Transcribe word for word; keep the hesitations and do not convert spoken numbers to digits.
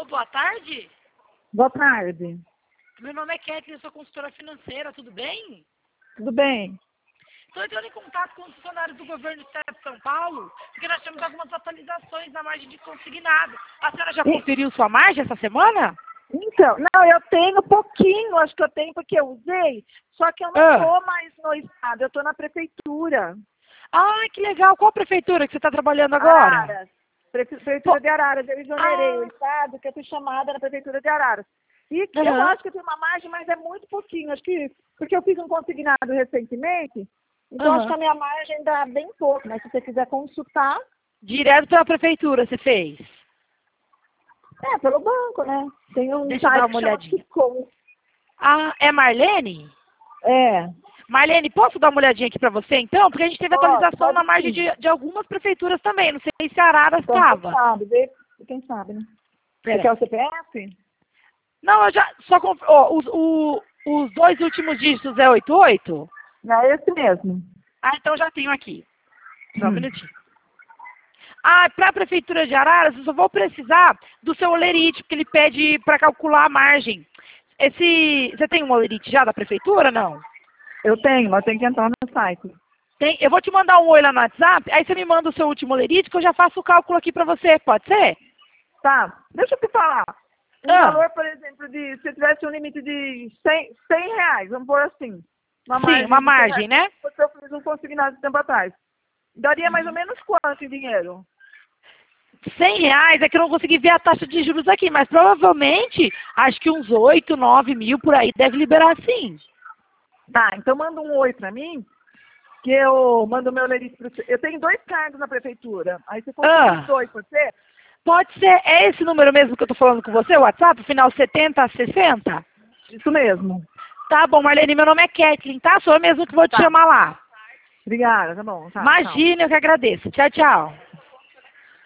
Alô, boa tarde. Boa tarde. Meu nome é Kathleen, eu sou consultora financeira, tudo bem? Tudo bem? Estou entrando em contato com os funcionários do governo do Estado de São Paulo, porque nós temos algumas atualizações na margem de consignado. A senhora já conferiu sua margem essa semana? Então, não, eu tenho pouquinho, acho que eu tenho porque eu usei, só que eu não Ah. estou mais no estado, eu estou na prefeitura. Ah, que legal. Qual prefeitura que você está trabalhando agora? Araras. Prefeitura Pô. de Araras, eu exonerei Ah. o estado, que eu fui chamada na prefeitura de Araras. E eu Aham. acho que eu tenho uma margem, mas é muito pouquinho, acho que, porque eu fiz um consignado recentemente, então Aham. acho que a minha margem dá bem pouco, mas se você quiser consultar, Direto pela prefeitura você fez? é pelo banco, né? Tem um Deixa eu dar site uma que chama olhadinha. Picom. Ah, é Marlene? É. Marlene, posso dar uma olhadinha aqui para você, então? Porque a gente teve Pode, atualização pode na margem sim. de, de algumas prefeituras também. Não sei se a Araras Então, quem estava. sabe, vê, quem sabe, né? Você Pera. quer o C P F? Não, eu já só conf... ó, os, o- os dois últimos dígitos é oitenta e oito? Não, é esse mesmo. Ah, então já tenho aqui. Só um Hum. minutinho. Ah, para a prefeitura de Araras, eu só vou precisar do seu olerite, porque ele pede para calcular a margem. Esse, você tem um olerite já da prefeitura, não? Eu tenho, mas tem que entrar no site. Tem, eu vou te mandar um oi lá no WhatsApp, aí você me manda o seu último olerite, que eu já faço o cálculo aqui para você, pode ser? Tá, deixa eu te falar. Um Ah. valor, por exemplo, de, se tivesse um limite de cem, cem reais, vamos pôr assim. Uma Sim, margem uma de cem margem, reais, né? porque eu fiz um consignado tempo atrás. Daria mais ou menos quanto em dinheiro? cem reais é que eu não consegui ver a taxa de juros aqui, mas provavelmente, acho que uns oito, nove mil por aí deve liberar sim. Tá, então manda um oi pra mim, que eu mando o meu lerite pro você. Eu tenho dois cargos na prefeitura. Aí você consegue Ah. os dois, pode ser? Pode ser, é esse número mesmo que eu tô falando com você, o WhatsApp, final setenta, sessenta? Isso mesmo. Tá bom, Marlene, meu nome é Kathleen, tá? Sou eu mesmo que vou te Tá. chamar lá. Obrigada, tá bom. Tá, tchau. Imagina, eu que agradeço. Tchau, tchau.